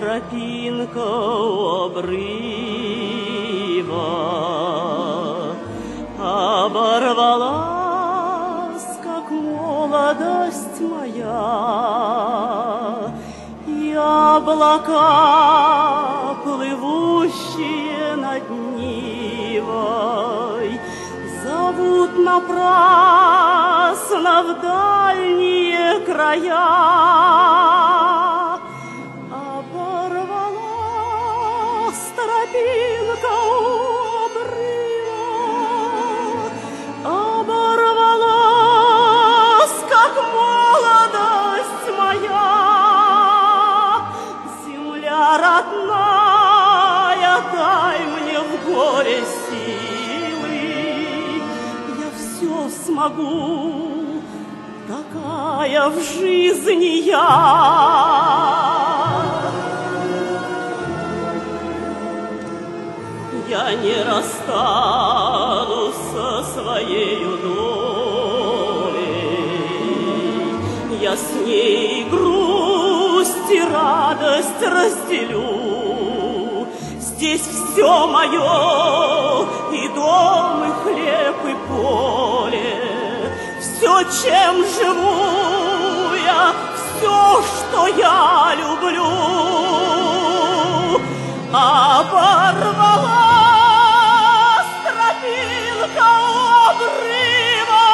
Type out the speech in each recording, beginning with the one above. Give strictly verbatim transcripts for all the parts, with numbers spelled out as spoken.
тропинка у обрыва оборвалась, как молодость моя, и облака, плывущие над Нивой, зовут напрасно в дальние края. Тропинка у обрыва оборвалась, как молодость моя. Земля родная, дай мне в горе силы, я все смогу, такая в жизни я. Я не расстанусь со своею долей, я с ней грусть и радость разделю. Здесь все мое, и дом, и хлеб, и поле, все, чем живу я, все, что я люблю, оборвалась. Тропинка у обрыва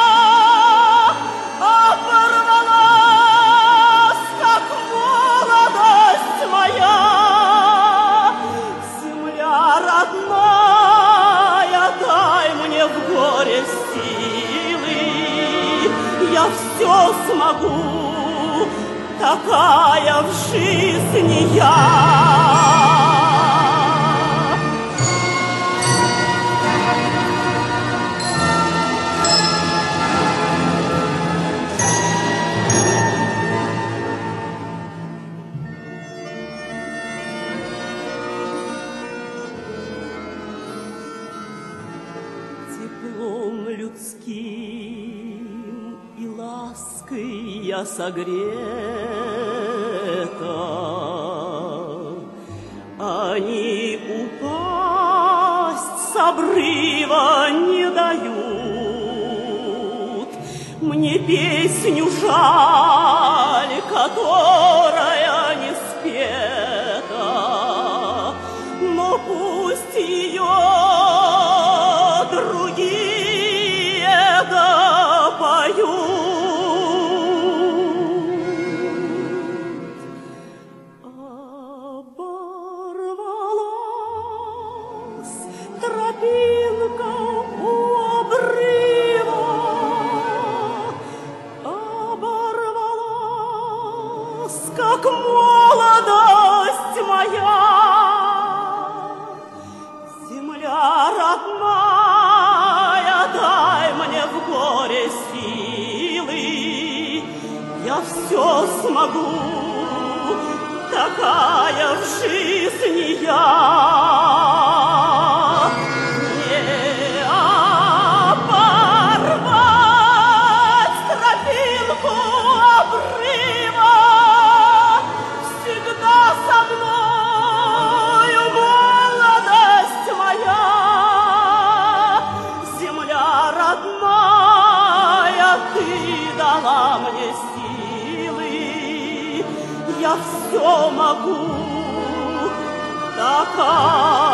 оборвалась, как молодость моя. Земля родная, дай мне в горе силы, я все смогу, такая в жизни я. Теплом людским и лаской я согрета, они упасть с обрыва не дают. Мне песню жаль, которая не спета, но пусть ее другие допоют. Оборвалась тропинка у обрыва, оборвалась, как молодость моя. Земля родная, дай мне в горе силы, я все смогу, такая в жизни я. Не оборвать тропинку обрыва, всегда со мною молодость моя. Земля родная, ты дала мне силы, я все могу, такая